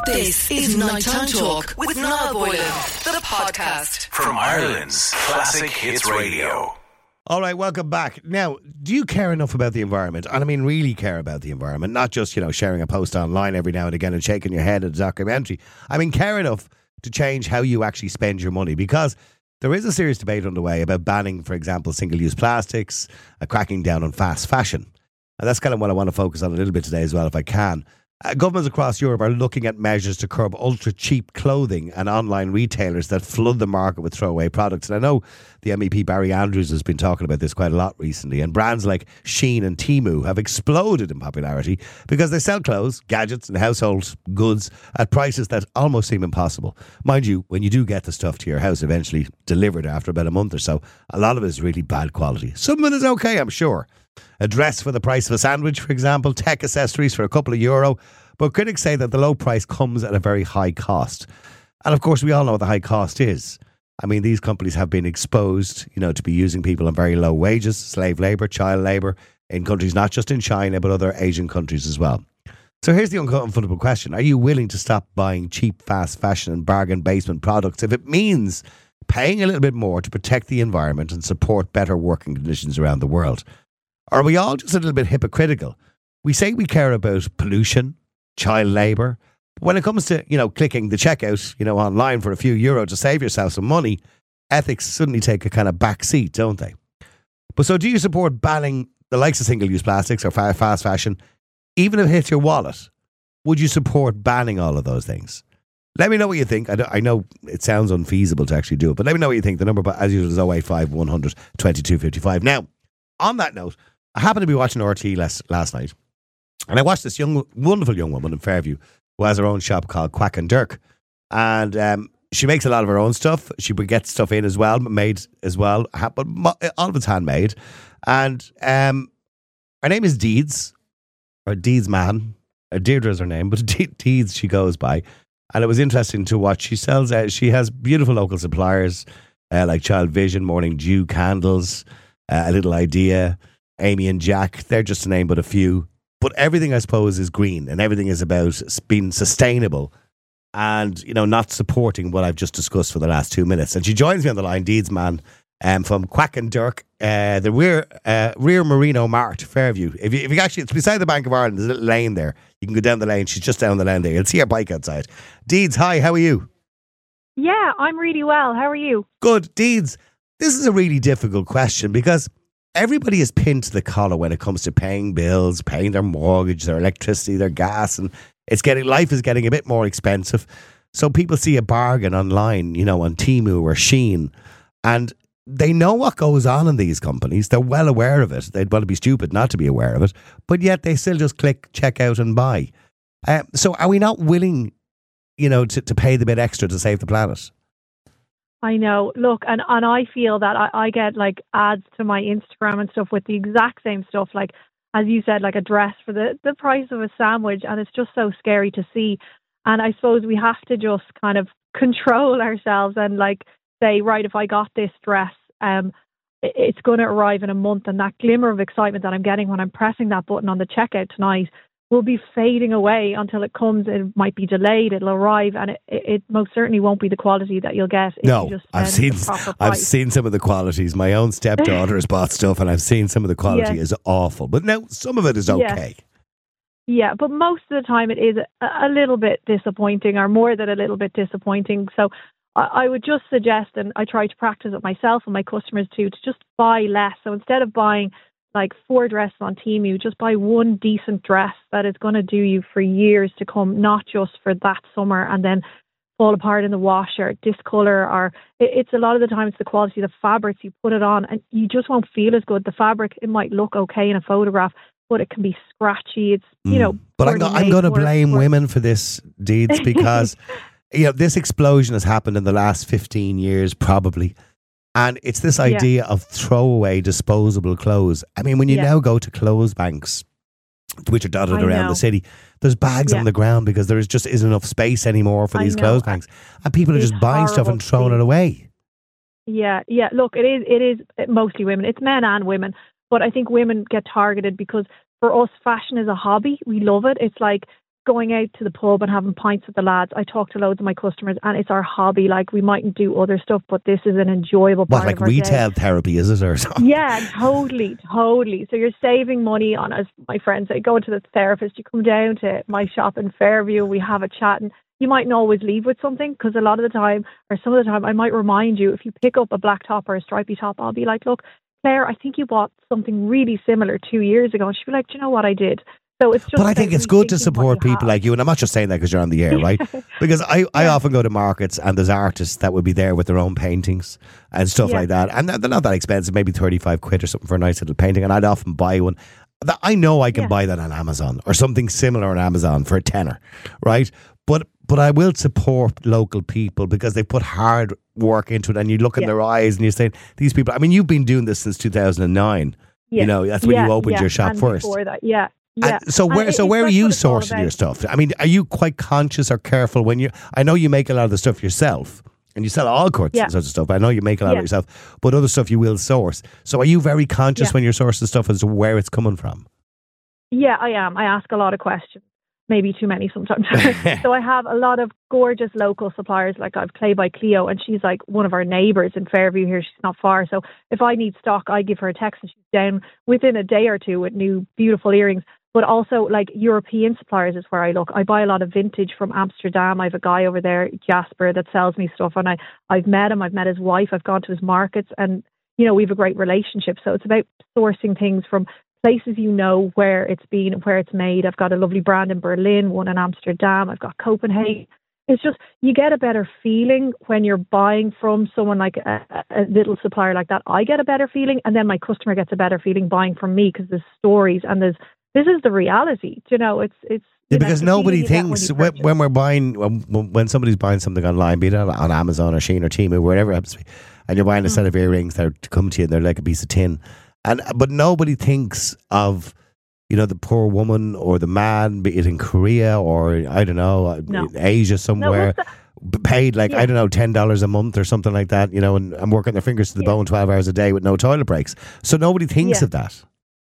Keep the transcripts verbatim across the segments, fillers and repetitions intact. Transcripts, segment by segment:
This is Nighttime Talk with Niall Boylan, the podcast from Ireland's Classic Hits Radio. All right, welcome back. Now, do you care enough about the environment? And I mean, really care about the environment, not just, you know, sharing a post online every now and again and shaking your head at a documentary. I mean, care enough to change how you actually spend your money, because there is a serious debate underway about banning, for example, single-use plastics, uh, cracking down on fast fashion. And that's kind of what I want to focus on a little bit today as well, if I can. Uh, governments across Europe are looking at measures to curb ultra-cheap clothing and online retailers that flood the market with throwaway products. And I know the M E P Barry Andrews has been talking about this quite a lot recently. And brands like Shein and Temu have exploded in popularity because they sell clothes, gadgets and household goods at prices that almost seem impossible. Mind you, when you do get the stuff to your house eventually delivered after about a month or so, a lot of it is really bad quality. Some of it is okay, I'm sure. A dress for the price of a sandwich, for example, tech accessories for a couple of euro. But critics say that the low price comes at a very high cost. And of course, we all know what the high cost is. I mean, these companies have been exposed, you know, to be using people on very low wages, slave labour, child labour, in countries not just in China, but other Asian countries as well. So here's the uncomfortable question. Are you willing to stop buying cheap, fast fashion and bargain basement products if it means paying a little bit more to protect the environment and support better working conditions around the world? Or are we all just a little bit hypocritical? We say we care about pollution, child labour, but when it comes to, you know, clicking the checkout, you know, online for a few euro to save yourself some money, ethics suddenly take a kind of back seat, don't they? But so do you support banning the likes of single-use plastics or fast fashion, even if it hits your wallet? Would you support banning all of those things? Let me know what you think. I, don't, I know it sounds unfeasible to actually do it, but let me know what you think. The number, as usual, is oh eight five, one hundred, twenty-two fifty-five. Now, on that note, I happened to be watching R T last, last night, and I watched this young, wonderful young woman in Fairview who has her own shop called Quack and Dirk, and um, she makes a lot of her own stuff. She gets stuff in as well, made as well, but all of it's handmade. And um, her name is Deeds, or Deeds Man, or Deirdre is her name, but Deeds she goes by. And it was interesting to watch. She sells. Uh, she has beautiful local suppliers uh, like Child Vision, Morning Dew candles, uh, A Little Idea, Amy and Jack. They're just to name but a few. But everything, I suppose, is green, and everything is about being sustainable and, you know, not supporting what I've just discussed for the last two minutes. And she joins me on the line, Deeds Man, um, from Quack and Dirk, uh, the rear uh, rear Merino Mart, Fairview. If you, if you actually, it's beside the Bank of Ireland. There's a little lane there. You can go down the lane. She's just down the lane there. You'll see her bike outside. Deeds, hi, how are you? Yeah, I'm really well. How are you? Good. Deeds, this is a really difficult question because everybody is pinned to the collar when it comes to paying bills, paying their mortgage, their electricity, their gas, and it's getting life is getting a bit more expensive. So people see a bargain online, you know, on Temu or Shein, and they know what goes on in these companies. They're well aware of it. They'd want to be stupid not to be aware of it, but yet they still just click, check out and buy. Uh, so are we not willing, you know, to, to pay the bit extra to save the planet? I know. Look, and, and I feel that I, I get like ads to my Instagram and stuff with the exact same stuff, like, as you said, like a dress for the, the price of a sandwich. And it's just so scary to see. And I suppose we have to just kind of control ourselves and like say, right, if I got this dress, um, it, it's going to arrive in a month. And that glimmer of excitement that I'm getting when I'm pressing that button on the checkout tonight will be fading away until it comes. It might be delayed. It'll arrive, and it, it most certainly won't be the quality that you'll get. If no, you just I've seen I've seen some of the qualities. My own stepdaughter has bought stuff, and I've seen some of the quality yeah. is awful. But now some of it is okay. Yeah. yeah, but most of the time it is a, a little bit disappointing, or more than a little bit disappointing. So I, I would just suggest, and I try to practice it myself and my customers too, to just buy less. So instead of buying like four dresses on Temu, just buy one decent dress that is going to do you for years to come, not just for that summer and then fall apart in the wash or discolor. Or it, it's a lot of the time it's the quality of the fabrics. You put it on and you just won't feel as good. The fabric, it might look okay in a photograph, but it can be scratchy. It's, you know. Mm. But I'm, go- I'm going to blame for- women for this, Deeds, because you know, this explosion has happened in the last fifteen years, probably. And it's this idea yeah. of throwaway disposable clothes. I mean, when you yeah. now go to clothes banks, which are dotted I around know. the city, there's bags yeah. on the ground because there is just isn't enough space anymore for I these know. clothes banks. And people it's are just buying stuff and throwing it away. Yeah, yeah. Look, it is, it is mostly women. It's men and women. But I think women get targeted because for us, fashion is a hobby. We love it. It's like going out to the pub and having pints with the lads. I talk to loads of my customers, and it's our hobby. Like, we mightn't do other stuff, but this is an enjoyable part What, like of our retail day. therapy, is it? Or something? Yeah, totally, totally. So you're saving money on, as my friends say, go to the therapist. You come down to my shop in Fairview, we have a chat, and you mightn't always leave with something, because a lot of the time, or some of the time, I might remind you, if you pick up a black top or a stripy top, I'll be like, look, Claire, I think you bought something really similar two years ago. And she'll be like, do you know what I did? So it's just But I think it's good to rethinking what support you people have. like you, and I'm not just saying that because you're on the air, right? Because I, I Yeah. often go to markets and there's artists that would be there with their own paintings and stuff Yeah. like that, and they're not that expensive, maybe thirty-five quid or something for a nice little painting, and I'd often buy one. That I know I can Yeah. buy that on Amazon or something similar on Amazon for a tenner, right? But but I will support local people because they put hard work into it, and you look in Yeah. their eyes and you're saying, these people, I mean, you've been doing this since two thousand nine. Yeah. You know, that's when Yeah, you opened yeah. your shop and first. Before that, yeah. Yeah. And so And where it- so it's- where are that's you what it's all sourcing your about. stuff? I mean, are you quite conscious or careful when you? I know you make a lot of the stuff yourself, and you sell all cuts Yeah. and such stuff. I know you make a lot Yeah. of yourself, but other stuff you will source. So are you very conscious Yeah. when you're sourcing stuff as to where it's coming from? Yeah, I am. I ask a lot of questions. Maybe too many sometimes. So I have a lot of gorgeous local suppliers. Like, I've Clay by Cleo, and she's like one of our neighbours in Fairview here. She's not far. So if I need stock, I give her a text and she's down within a day or two with new beautiful earrings. But also, like, European suppliers is where I look. I buy a lot of vintage from Amsterdam. I have a guy over there, Jasper, that sells me stuff, and I, I've met him. I've met his wife. I've gone to his markets, and, you know, we have a great relationship. So it's about sourcing things from places you know where it's been and where it's made. I've got a lovely brand in Berlin, one in Amsterdam. I've got Copenhagen. It's just, you get a better feeling when you're buying from someone like a, a little supplier like that. I get a better feeling, and then my customer gets a better feeling buying from me, because there's stories and there's, this is the reality. You know, it's, it's, Yeah, you know, because the feeling nobody you get when thinks you when, purchase. when we're buying when, when somebody's buying something online, be it on, on Amazon or Shein or Temu, wherever it happens to be, and you're buying a Mm. set of earrings that are to come to you and they're like a piece of tin, and but nobody thinks of, you know, the poor woman or the man, be it in Korea or I don't know, No. in Asia somewhere, what's b- paid like I Yeah. don't know ten dollars a month or something like that, you know, and, and working their fingers to the Yeah. bone twelve hours a day with no toilet breaks. So nobody thinks Yeah. of that.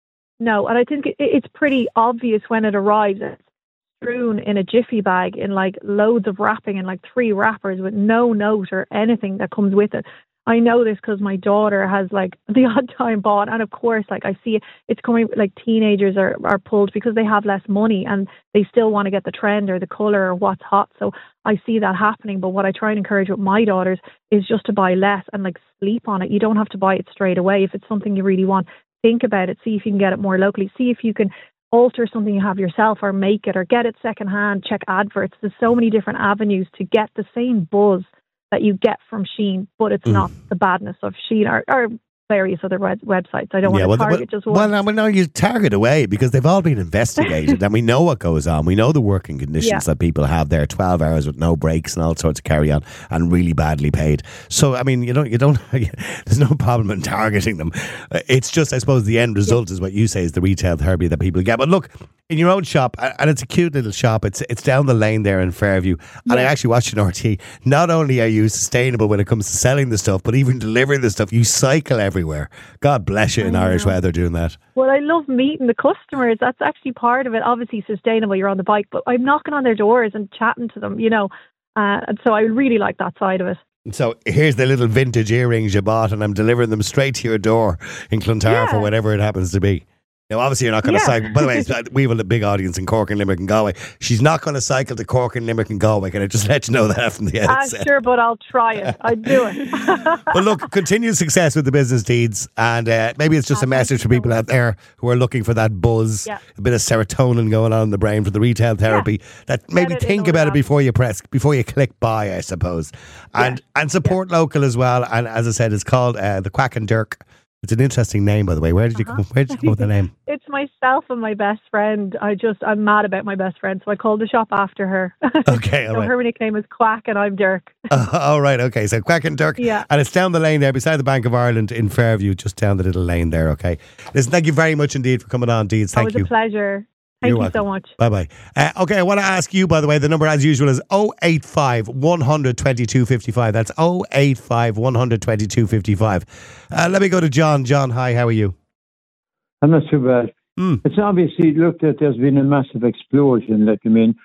No, and I think it, it's pretty obvious when it arrives. It's strewn in a jiffy bag in like loads of wrapping and like three wrappers with no note or anything that comes with it. I know this because my daughter has like the odd time bought, and of course, like I see it, it's coming, like teenagers are, are pulled because they have less money and they still want to get the trend or the colour or what's hot. So I see that happening. But what I try and encourage with my daughters is just to buy less and like sleep on it. You don't have to buy it straight away. If it's something you really want, think about it, see if you can get it more locally, see if you can alter something you have yourself or make it or get it secondhand, check adverts. There's so many different avenues to get the same buzz that you get from Shein, but it's Mm. not the badness of Shein or, or various other web- websites. I don't want Yeah, to well, target well, just well, one. no, well, no, you target away because they've all been investigated and we know what goes on. We know the working conditions Yeah. that people have there, twelve hours with no breaks and all sorts of carry on and really badly paid. So, I mean, you don't, you don't, there's no problem in targeting them. It's just, I suppose, the end result is what you say is the retail therapy that people get. But look, in your own shop, and it's a cute little shop, it's it's down the lane there in Fairview. And I Yeah. actually watched an R T. Not only are you sustainable when it comes to selling the stuff, but even delivering the stuff, you cycle everywhere. God bless you in I Irish know. weather doing that. Well, I love meeting the customers. That's actually part of it. Obviously sustainable, you're on the bike, but I'm knocking on their doors and chatting to them, you know. Uh, and so I really like that side of it. So here's the little vintage earrings you bought, and I'm delivering them straight to your door in Clontarf or Yeah. whatever it happens to be. Now, obviously, you're not going to Yeah. cycle. By the way, it's- we have a big audience in Cork and Limerick and Galway. She's not going to cycle to Cork and Limerick and Galway. Can I just let you know that from the Ah, outset? sure, but I'll try it. I'd do it. Well, look, continued success with the business deeds, and uh, maybe it's just Ah, a message thank for you so people out there who are looking for that buzz, Yeah. a bit of serotonin going on in the brain for the retail therapy. That maybe it in think all about it that. before you press, before you click buy, I suppose, and and support local as well. And as I said, it's called uh, the Quack and Dirk. It's an interesting name, by the way. Where did you Uh-huh. come? Where did you come up with the name? It's myself and my best friend. I just, I'm mad about my best friend, so I called the shop after her. Okay, all So right. her nickname is Quack and I'm Dirk. Uh, all right, okay. So Quack and Dirk, Yeah. and it's down the lane there beside the Bank of Ireland in Fairview, just down the little lane there. Okay. Listen, thank you very much indeed for coming on, Deeds. It Thank was you. a pleasure. Thank You're you so welcome. much. Bye bye. Uh, okay, I want to ask you, by the way, the number as usual is oh eight five, one hundred, twenty-two fifty-five. That's oh eight five, one hundred, twenty-two fifty-five. Uh, let me go to John. John, hi, how are you? I'm not too bad. Mm. It's obviously looked at there's been a massive explosion. Like, I mean,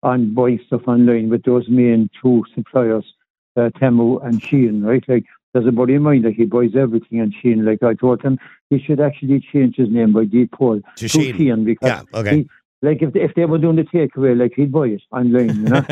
on buying stuff online with those main two suppliers, uh, Temu and Shein, right? Like, there's a buddy of mine that he buys everything on Shein. Like, I told him he should actually change his name by Deepole to Shein. Shein because yeah, okay. he, like if if they were doing the takeaway, like he'd buy it online, you know.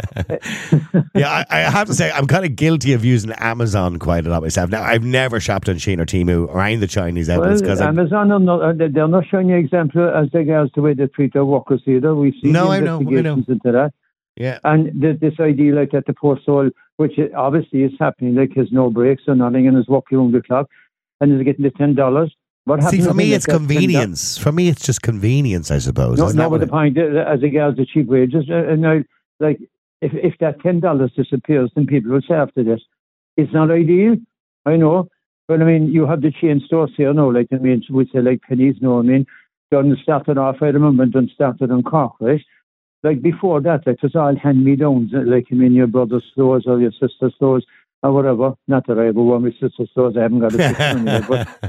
yeah, I, I have to say I'm kind of guilty of using Amazon quite a lot myself. Now I've never shopped on Shein or Temu or any of the Chinese outlets because well, Amazon are not they're not showing you example as regards the way they treat their workers either. We see no, the I know, investigations I know. into that. Yeah, and the, this idea like that the poor soul, which obviously is happening, like has no breaks or nothing and is working around the clock and is getting the ten dollars. See, for me, it's convenience. For me, it's just convenience, I suppose. No, no, but the point, uh, as regards the cheap wages, uh, and now, like, if if that ten dollars disappears, then people will say after this, it's not ideal. I know, but I mean, you have the chain stores here, no, like I mean, we say like Pennies, no, I mean, done started off. I remember done started on Cork, right? Like before that, like, it was all hand me downs, like I mean, your brother's stores or your sister's stores. Or whatever. Not that I ever want my sister's stores. I haven't got a sister anyway,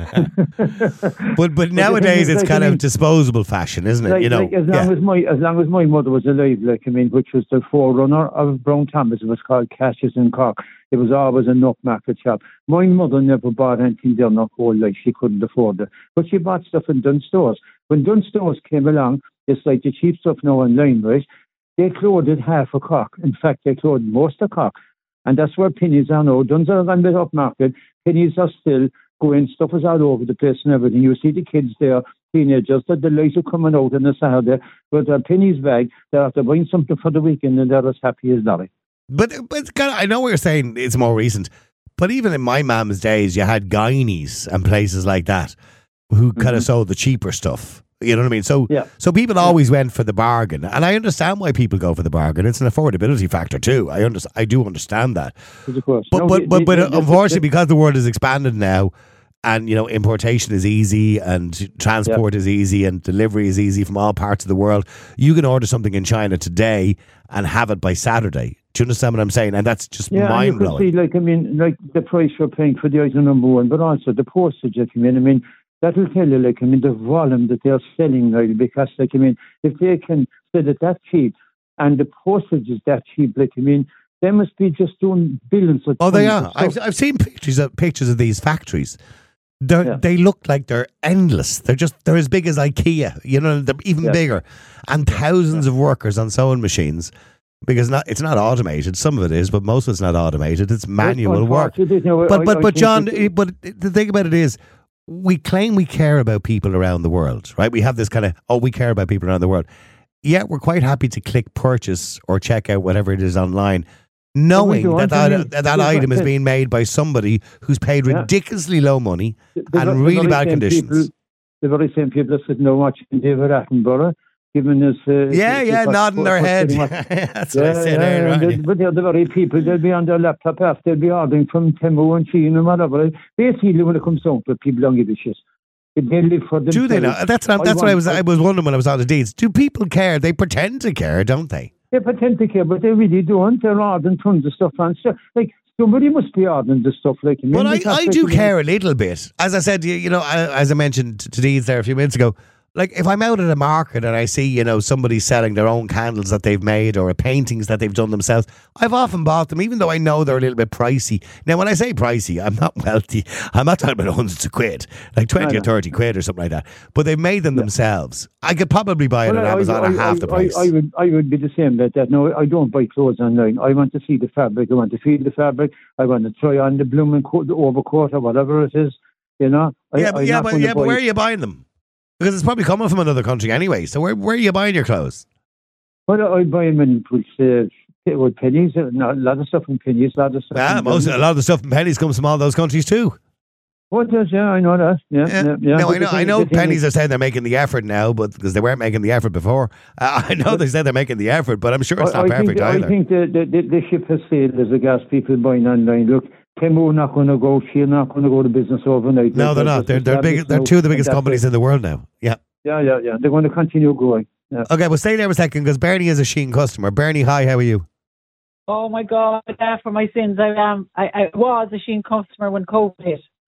but, but but nowadays but it's like, kind I mean, of disposable fashion, isn't it? Like, you know, like as long yeah. as my as long as my mother was alive, like I mean, which was the forerunner of Brown Thomas, it was called Cash's in Cork. It was always a nut market shop. My mother never bought anything there her whole life. She couldn't afford it, but she bought stuff in Dunn stores. When Dunn stores came along, it's like the cheap stuff now online, right? They clothed half a Cork. In fact, they clothed most of Cork. And that's where Pennies are now. Duns are on the upmarket. Pennies are still going. Stuff is all over the place and everything. You see the kids there, teenagers, the delight of coming out on a Saturday with a Pennies bag. They're after buying something for the weekend and they're as happy as Larry. But, but kind of, I know what you're saying. It's more recent. But even in my mum's days, you had Guineas and places like that who kind of mm-hmm. sold the cheaper stuff. You know what I mean? So yeah. so people always went for the bargain. And I understand why people go for the bargain. It's an affordability factor too. I under, I do understand that. Of course. But, no, but, the, but, but the, the, unfortunately, the, because the world has expanded now and, you know, importation is easy and transport yeah. is easy and delivery is easy from all parts of the world, you can order something in China today and have it by Saturday. Do you understand what I'm saying? And that's just yeah, mind-blowing. You could see, like, I mean, like the price you're paying for the item number one, but also the postage, I mean, I mean, that will tell you, like, I mean, the volume that they're selling, like, because, like, I mean, if they can sell it that cheap and the postage is that cheap, like, I mean, they must be just doing billions of Oh, they are. I've, I've seen pictures of, pictures of these factories. They're, yeah. They look like they're endless. They're just, they're as big as IKEA, you know, they're even yeah. bigger. And thousands yeah. of workers on sewing machines. Because not, it's not automated. Some of it is, but most of it's not automated. It's manual work. But, but, but John, but the thing about it is, we claim we care about people around the world, right? We have this kind of, oh, we care about people around the world. Yet we're quite happy to click purchase or check out whatever it is online, knowing that that, that, that item is being made by somebody who's paid ridiculously low money the, and the really bad conditions. People, the very same people that said no watching David Attenborough, giving us... Uh, yeah, yeah, nodding their head. That's what yeah, I said yeah, earlier. They, but they're the very people, they'll be on their laptop after, they'll be ordering from Temu and Shein and whatever. Basically, when it comes down to it, people don't give a shit. They live for themselves. Do they know? That's what, that's I what want, I was I was wondering when I was on the deeds. Do people care? They pretend to care, don't they? They pretend to care, but they really don't. They're ordering tons of stuff and stuff. Like, somebody must be ordering the stuff like... But I, I do care a little bit. As I said, you, you know, as I mentioned to Deeds there a few minutes ago, like, if I'm out at a market and I see, you know, somebody selling their own candles that they've made or paintings that they've done themselves, I've often bought them, even though I know they're a little bit pricey. Now, when I say pricey, I'm not wealthy. I'm not talking about hundreds of quid, like twenty or thirty quid or something like that. But they've made them yeah. themselves. I could probably buy it well, on Amazon I, I, at half I, the price. I, I, would, I would be the same about that. No, I don't buy clothes online. I want to see the fabric. I want to feel the fabric. I want to try on the blooming coat, the overcoat or whatever it is. You know? I, yeah, but, yeah, but, yeah, but where are you buying them? Because it's probably coming from another country anyway. So where where are you buying your clothes? Well, I buy them in uh, with Pennies. A lot of stuff in Pennies. A lot of stuff. Yeah, most a lot of the stuff in Pennies comes from all those countries too. Well, it does, yeah, I know that. Yeah, yeah. yeah, yeah. No, I know. I know. Pennies are saying they're making the effort now, but because they weren't making the effort before. Uh, I know they said they're making the effort, but I'm sure it's not I perfect think, either. I think the, the the ship has sailed as regards people buying online. Look. Temu not going to go. She's not going to go to business overnight. No, they're not. They're they're big. They're two of the biggest companies in the world now. Yeah. Yeah, yeah, yeah. They're going to continue growing. Yeah. Okay, well, stay there for a second because Bernie is a Shein customer. Bernie, hi. How are you? Oh my God! Uh, for my sins, I um, I, I was a Shein customer when COVID hit.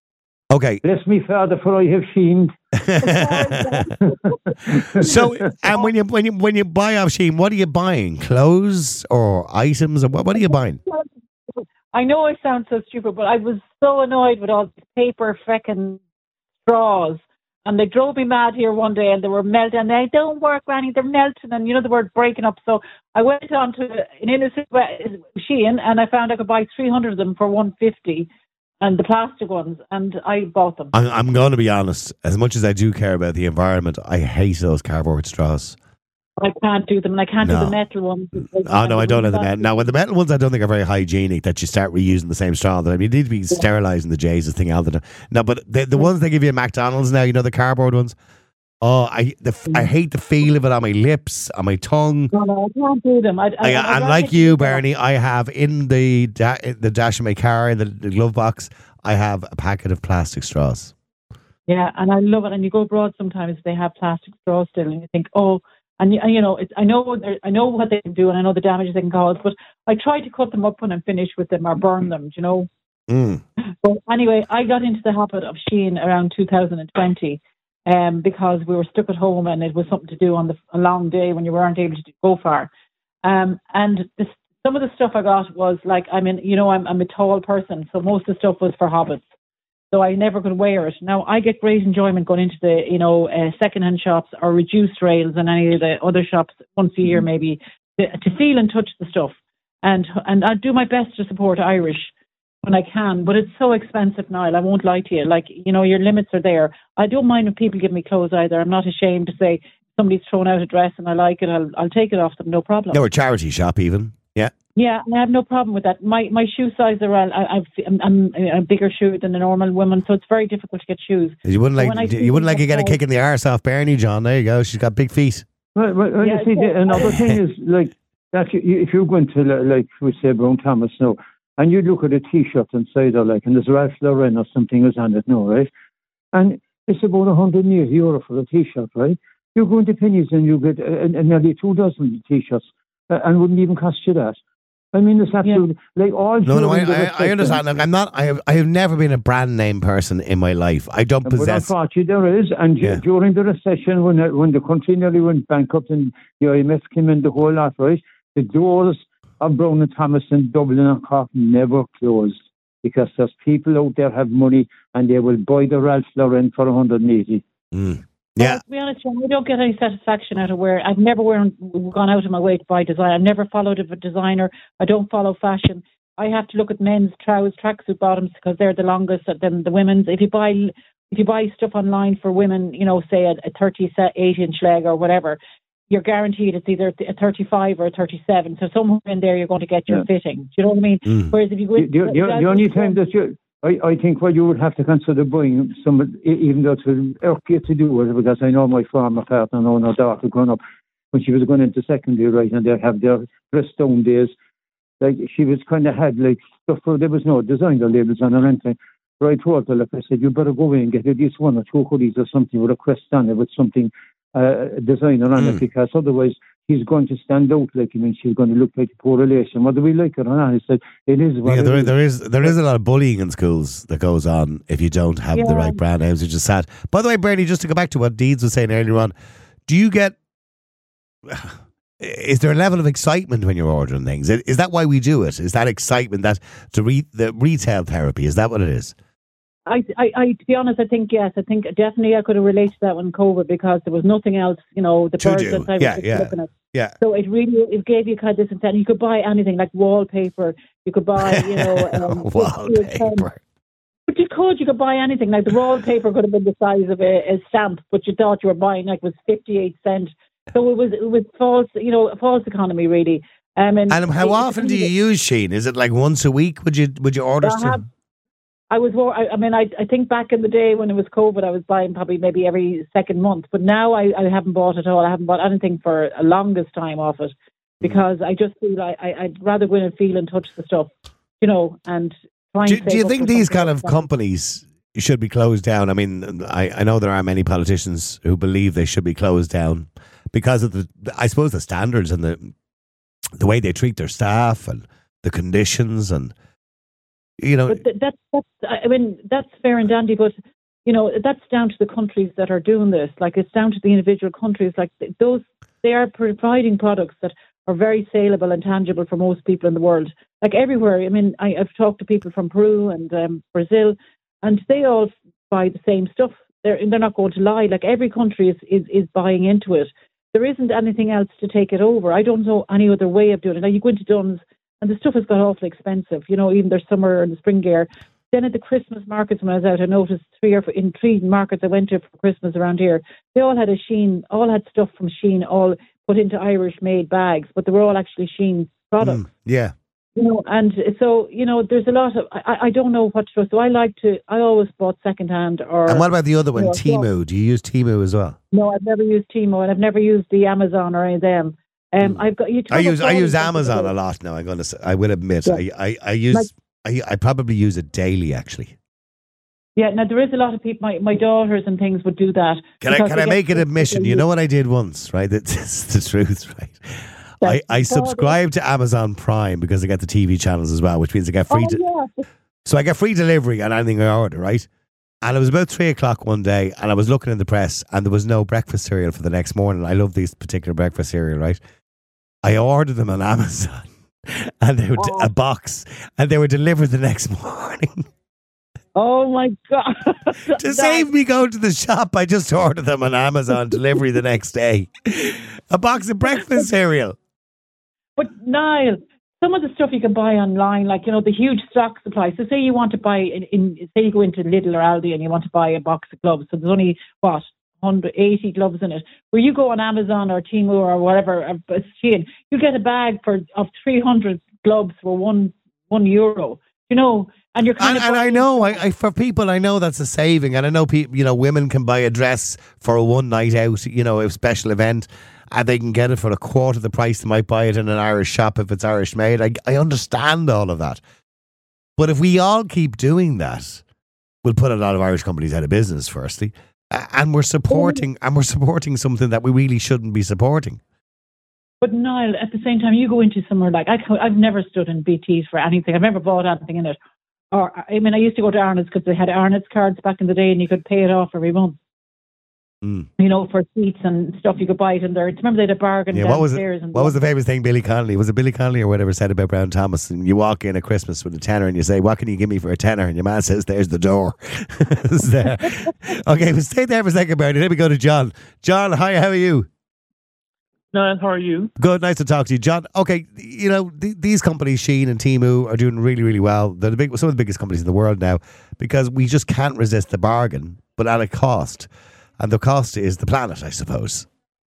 Okay. Bless me, Father, for I have Sheen. So, and when you when you when you buy off Shein, what are you buying? Clothes or items, or what? What are you buying? I know I sound so stupid, but I was so annoyed with all these paper feckin' straws. And they drove me mad here one day, and they were melting. And they don't work, Granny. They're melting, and you know the word breaking up. So I went on to an innocent Shein, and I found I could buy three hundred of them for one fifty, and the plastic ones, and I bought them. I'm, I'm going to be honest. As much as I do care about the environment, I hate those cardboard straws. I can't do them, and I can't No. do the metal ones. Oh no, I don't have the metal. Now, when the metal ones, I don't think are very hygienic. That you start reusing the same straw. That I mean, you need to be sterilising the Jesus thing out of the. No, but the the ones they give you at McDonald's now, you know, the cardboard ones. Oh, I the I hate the feel of it on my lips, on my tongue. No, no, I can't do them. I, I, I, I, and like you, Bernie, I have in the da- the dash of my car, in the, the glove box, I have a packet of plastic straws. Yeah, and I love it. And you go abroad sometimes, they have plastic straws still, and you think, oh. And, and you know, it's, I know I know what they can do, and I know the damage they can cause, but I try to cut them up when I'm finished with them or burn them, you know. Mm. But anyway, I got into the habit of Shein around two thousand twenty um, because we were stuck at home, and it was something to do on the, a long day when you weren't able to go far. Um, and this, some of the stuff I got was like, I mean, you know, I'm, I'm a tall person, so most of the stuff was for hobbits. So I never could wear it. Now, I get great enjoyment going into the, you know, uh, second-hand shops or reduced rails and any of the other shops once a year maybe to, to feel and touch the stuff. And and I do my best to support Irish when I can, but it's so expensive, Niall. I won't lie to you. Like, you know, your limits are there. I don't mind when people give me clothes either. I'm not ashamed to say somebody's thrown out a dress and I like it. I'll, I'll take it off them, no problem. No, a charity shop even. Yeah. Yeah, I have no problem with that. My my shoe size are well, I, I've, I'm, I'm a bigger shoe than a normal woman, so it's very difficult to get shoes. You wouldn't So like when I you wouldn't like to get a size- kick in the arse off Bernie, John. There you go. She's got big feet. Well, well, well, Yeah, you see, yeah. the, another thing is, like, that you, you- if you're going to, li- like, we say, Brown Thomas now, and you look at a T-shirt inside there, like, and there's Ralph Lauren or something is on it now, right? And it's about one hundred eighty euro for a T-shirt, right? You go into Pennies and you get uh, uh, nearly two dozen T-shirts, uh, and wouldn't even cost you that. I mean, it's absolutely, like, all... No, no, I, during the I, I recession- understand. Look, I'm not. I have. I have never been a brand name person in my life. I don't But possess. unfortunately, there is. And du- Yeah. during the recession, when the, when the country nearly went bankrupt and the I M F came in, the whole lot, right, the doors of Brown and Thomas in Dublin and Cork never closed because there's people out there have money and they will buy the Ralph Lauren for one hundred eighty. Mm. Yeah. Well, to be honest, John, I don't get any satisfaction out of wearing. I've never wearing, gone out of my way to buy design. I've never followed a designer. I don't follow fashion. I have to look at men's trousers, tracksuit bottoms because they're the longest than the women's. If you buy if you buy stuff online for women, you know, say a, a thirty-eight inch leg or whatever, you're guaranteed it's either a thirty-five or a thirty-seven. So somewhere in there, you're going to get your Yeah. fitting. Do you know what I mean? Mm. Whereas if you go, The, the, the, the only time that you... I, I think what you would have to consider buying some, e- even though to irk you to do it, because I know my former partner, know her daughter growing up, when she was going into secondary, right, and they have their dress down days, like she was kind of had like stuff, for, there was no designer labels on her anything. But I told her, like I said, you better go in and get at least one or two hoodies or something with a crest on it, with something, uh, designer on Mm. it, because otherwise he's going to stand out, like, I mean, she's going to look like a poor relation, whether we like it or not. He said, it is what Yeah, it there, is. there is there is a lot of bullying in schools that goes on if you don't have the Yeah. right brand names, which is sad. By the way, Bernie, just to go back to what Deeds was saying earlier on, do you get? Is there a level of excitement when you're ordering things? Is is that why we do it? Is that excitement that to re, the retail therapy? Is that what it is? I, I, I, to be honest, I think yes. I think definitely I could have related to that when COVID because there was nothing else, you know, the To birds do. that I was Yeah, just yeah. looking at. Yeah. So it really it gave you kind of this incentive. You could buy anything like wallpaper. You could buy, you know, um, Wallpaper. But you could, you could buy anything. Like the wallpaper could have been the size of a, a stamp, but you thought you were buying like was fifty-eight cent. So it was it was false, you know, a false economy really. Um, and And how it- often do you use Shein? Is it like once a week? Would you would you order I stuff? have- I was, wor- I, I mean, I, I think back in the day when it was COVID, I was buying probably maybe every second month. But now I, I haven't bought at all. I haven't bought anything for a longest time off it because I just feel like I, I'd rather go in and feel and touch the stuff, you know, and try and Do, save do you up think for these something kind of else. companies should be closed down? I mean, I, I know there are many politicians who believe they should be closed down because of the, I suppose, the standards and the the way they treat their staff and the conditions and You know, but th- that's that's I mean that's fair and dandy, but you know that's down to the countries that are doing this. Like it's down to the individual countries. Like th- those, they are providing products that are very saleable and tangible for most people in the world. Like everywhere. I mean, I, I've talked to people from Peru and um, Brazil, and they all buy the same stuff. They're they're not going to lie. Like every country is, is, is buying into it. There isn't anything else to take it over. I don't know any other way of doing it. Now you go into Dunn's and the stuff has got awfully expensive. You know, even their summer and the spring gear. Then at the Christmas markets when I was out, I noticed three or four, in three markets I went to for Christmas around here, they all had a Shein, all had stuff from Shein, all put into Irish-made bags, but they were all actually Shein products. Mm, yeah. You know, and so, you know, there's a lot of, I, I don't know what to trust. So I like to, I always bought secondhand or... And what about the other one, you know, Temu? Do you use Temu as well? No, I've never used Temu, and I've never used the Amazon or any of them. Um, I've got. You I use I use Amazon a lot now. I'm going to say, I will admit, Yeah. I, I, I use, Like- I, I probably use it daily, actually. Yeah, now there is a lot of people, my, my daughters and things would do that. Can I because can they I get- make an admission? You know what I did once, right? That's the truth, right? I, I subscribed to Amazon Prime because I get the T V channels as well, which means I get free. Oh, de- yeah. So I get free delivery on anything I order, right? And it was about three o'clock one day, and I was looking in the press, and there was no breakfast cereal for the next morning. I love these particular breakfast cereal, right? I ordered them on Amazon, and they were Oh. a box, and they were delivered the next morning. Oh my God. To That- save me going to the shop, I just ordered them on Amazon delivery the next day. A box of breakfast cereal. But Niall, some of the stuff you can buy online, like, you know, the huge stock supply. So say you want to buy, in, in say you go into Lidl or Aldi and you want to buy a box of gloves. So there's only, what, one hundred eighty gloves in it. Where you go on Amazon or Temu or whatever, or Shein, you get a bag for of three hundred gloves for one one euro. You know, and you're kind And, of... and I know, I, I for people, I know that's a saving. And I know people, you know, women can buy a dress for a one night out, you know, a special event, and they can get it for a quarter of the price they might buy it in an Irish shop if it's Irish made. I, I understand all of that. But if we all keep doing that, we'll put a lot of Irish companies out of business, firstly. A- And we're supporting, and we're supporting something that we really shouldn't be supporting. But Niall, at the same time, you go into somewhere like, I, I've never stood in B T's for anything. I've never bought anything in it. Or, I mean, I used to go to Arnott's because they had Arnott's cards back in the day and you could pay it off every month. Mm. You know, for seats and stuff, you could buy it in there. Remember they had a bargain Yeah, what was it? downstairs. And What was the famous thing Billy Connolly? Was it Billy Connolly or whatever said about Brown Thomas? And you walk in at Christmas with a tenner and you say, "What can you give me for a tenner?" And your man says, "There's the door." It's there. Okay, we'll stay there for a second, Bernie. Let me go to John. John, hi, how are you? Niall, how are you? Good, nice to talk to you, John. Okay, you know th- these companies, Shein and Temu, are doing really, really well. They're the big, some of the biggest companies in the world now because we just can't resist the bargain, but at a cost, and the cost is the planet, I suppose.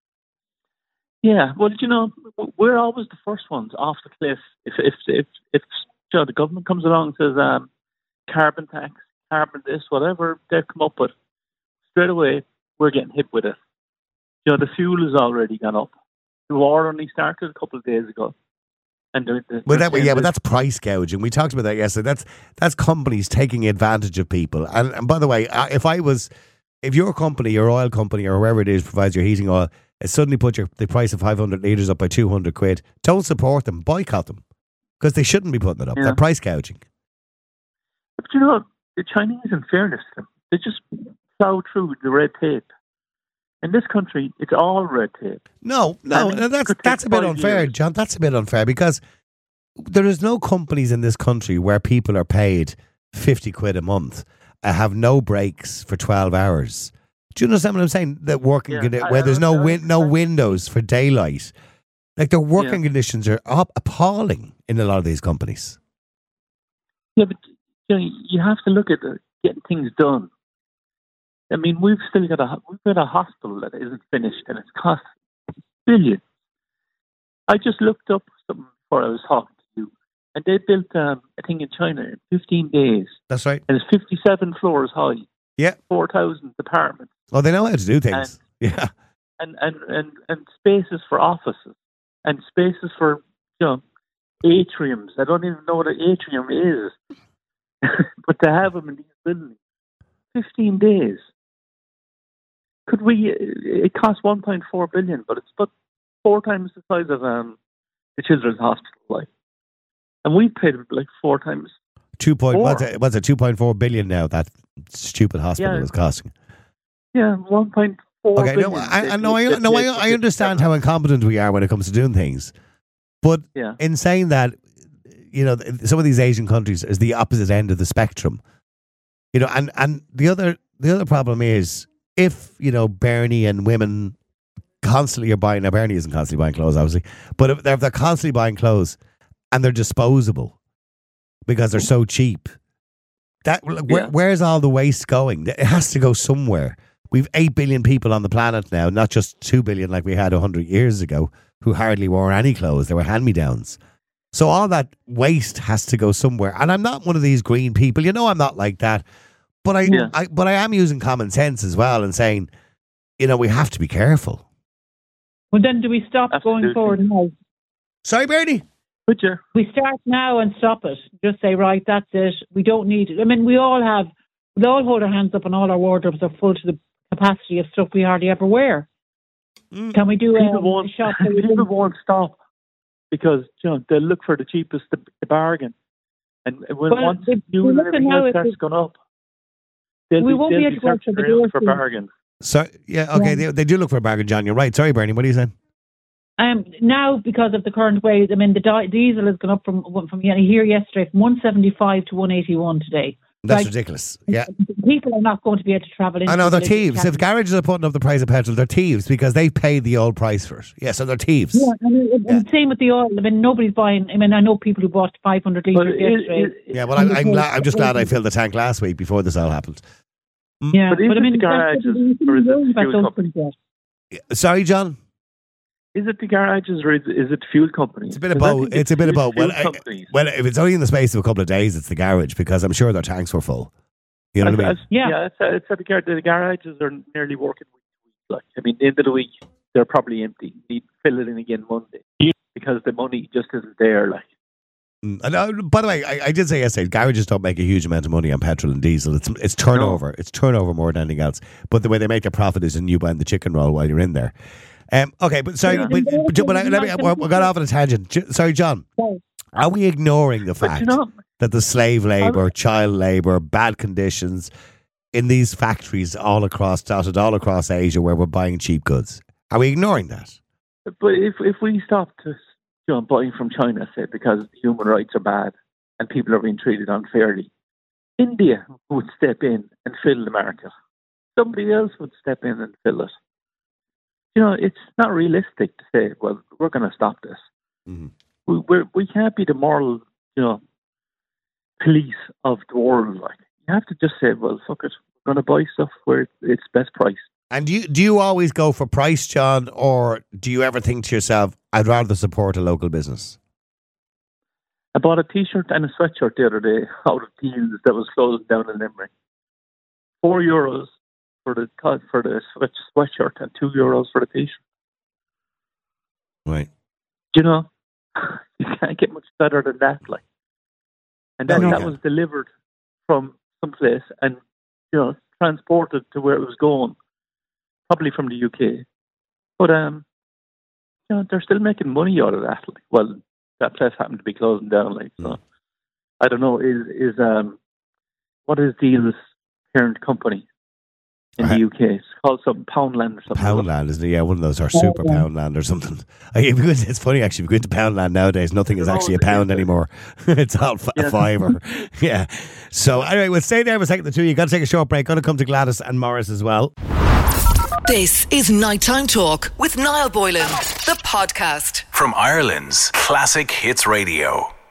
Yeah, well, you know, we're always the first ones off the cliff. If if if, if you know, the government comes along and says um, carbon tax, carbon this, whatever they come up with, straight away we're getting hit with it. You know, the fuel has already gone up. The war only started a couple of days ago. And the, the, Well, that, yeah, but that's price gouging. We talked about that yesterday. That's that's companies taking advantage of people. And, and by the way, I- if I was, if your company, your oil company, or whoever it is provides your heating oil, it suddenly put your the price of five hundred litres up by two hundred quid, don't support them, boycott them, because they shouldn't be putting it up. Yeah. They're price gouging. But you know, the Chinese, in fairness to them, they just plow through the red tape. In this country, it's all red tape. No, no, And no, it that's could take that's a bit five unfair, years. John. That's a bit unfair because there is no companies in this country where people are paid fifty quid a month, uh, have no breaks for twelve hours. Do you understand what I'm saying? That working Yeah, condi- I- where I there's no understand. win- no windows for daylight, like their working conditions are up- appalling in a lot of these companies. Yeah, but you know, you have to look at the, getting things done. I mean, we've still got a we've got a hospital that isn't finished, and it's cost billions. I just looked up something before I was talking to you, and they built um, a thing in China in fifteen days, That's right. and it's fifty-seven floors high. Yeah. four thousand apartments, Well, they know how to do things. yeah. and, and, and, and spaces for offices, and spaces for you know atriums. I don't even know what an atrium is, but to have them in these buildings, fifteen days. Could we? It costs one point four billion, but it's but four times the size of um, the Children's Hospital, like, and we paid like four times. two point Four. what's it, what's it two point four billion now? That stupid hospital Yeah. is costing. Yeah, one point four. Okay, no, I, I know, I no, I, I understand how incompetent we are when it comes to doing things, but Yeah. in saying that, you know, some of these Asian countries is the opposite end of the spectrum. You know, and, and the other the other problem is if, you know, Bernie and women constantly are buying, now Bernie isn't constantly buying clothes, obviously, but if they're, if they're constantly buying clothes and they're disposable because they're so cheap, that where, Yeah. where's all the waste going? It has to go somewhere. We've eight billion people on the planet now, not just two billion like we had one hundred years ago, who hardly wore any clothes. They were hand-me-downs. So all that waste has to go somewhere. And I'm not one of these green people. You know I'm not like that. But I, Yeah. I but I am using common sense as well and saying, you know, we have to be careful. Well, then do we stop Absolutely. going forward now? Sorry, Bernie. Would you? We start now and stop it. Just say, right, that's it. We don't need it. I mean, we all have, we all hold our hands up and all our wardrobes are full to the capacity of stuff we hardly ever wear. Mm. Can we do People um, won't. a shop? that we People don't- won't stop because you know they'll look for the cheapest, the, the bargain, and when Well, once if fuel we and look at everything now else if starts it- going up, they'll We be, won't they'll be be able to go out searching to the around for grocery. bargains. So yeah, okay, Yeah. They, they do look for a bargain, John. You're right. Sorry, Bernie. What are you saying? Um, now, because of the current ways, I mean, the di- diesel has gone up from from here yesterday from one seventy-five to one eighty-one today. That's Like, ridiculous. Yeah. People are not going to be able to travel in. I know they're thieves. If garages are putting up the price of petrol, they're thieves because they've paid the old price for it. Yeah, so they're thieves. Yeah, and, and Yeah. same with the oil. I mean, nobody's buying. I mean, I know people who bought five hundred But litres it- yesterday. it- Yeah, well, I'm, I'm, glad, I'm just glad I filled the tank last week before this all happened. yeah, But is but I it mean, the that's- garages you or is it worry about fuel those company? things yet. Sorry, John. Is it the garages or is, is it fuel companies? It's a bit of 'Cause I both. think It's a bit of both. fuel Well, I, companies. well, if it's only in the space of a couple of days, it's the garage because I'm sure their tanks were full. You know what I mean? I've- Yeah. yeah. It's, it's at the, gar- the garages are nearly working week to week. Like, I mean, the end of the week they're probably empty. You need to fill it in again Monday because the money just isn't there. Like, Mm, and, uh, by the way, I, I did say yesterday, garages don't make a huge amount of money on petrol and diesel. It's it's turnover. It's turnover more than anything else. But the way they make their profit is in you buying the chicken roll while you're in there. Um, okay, but sorry, Yeah. but, but, but I, let me. We got off on a tangent. J- Sorry, John. Are we ignoring the but fact you know, that the slave labour, child labour, bad conditions in these factories all across, dotted all across Asia, where we're buying cheap goods? Are we ignoring that? but if if we stop to you know buying from China, say because human rights are bad and people are being treated unfairly, India would step in and fill the market. Somebody else would step in and fill it. You know, it's not realistic to say, well, we're going to stop this. Mhm. We we're, we can't be the moral, you know, police of the world. Like, you have to just say, well, fuck it, we're going to buy stuff where it's best price. And do you, do you always go for price, John, or do you ever think to yourself, I'd rather support a local business? I bought a T-shirt and a sweatshirt the other day out of Deals that was closed down in Limerick. Four euros for the co- for the sweat, sweatshirt and two euros for the T-shirt. Right. You know, you can't get much better than that. Like, and No, then you that can't. was delivered from someplace and you know transported to where it was going, probably from the U K. But um, you know, they're still making money out of that. Like, well, that place happened to be closing down. Like, so Mm. I don't know. Is is um, what is Deal's parent company in Uh, the U K? It's called something Poundland or something. Poundland, isn't it? Yeah, one of those, or Super Poundland or something. I- It's funny, actually. If you go to Poundland nowadays, nothing is They're actually a always- pound anymore. It's all f- a Yeah. fiver. Yeah. So, anyway, we'll stay there for a second, the two. You've got to take a short break. Going to come to Gladys and Morris as well. This is Nighttime Talk with Niall Boylan, the podcast. From Ireland's Classic Hits Radio.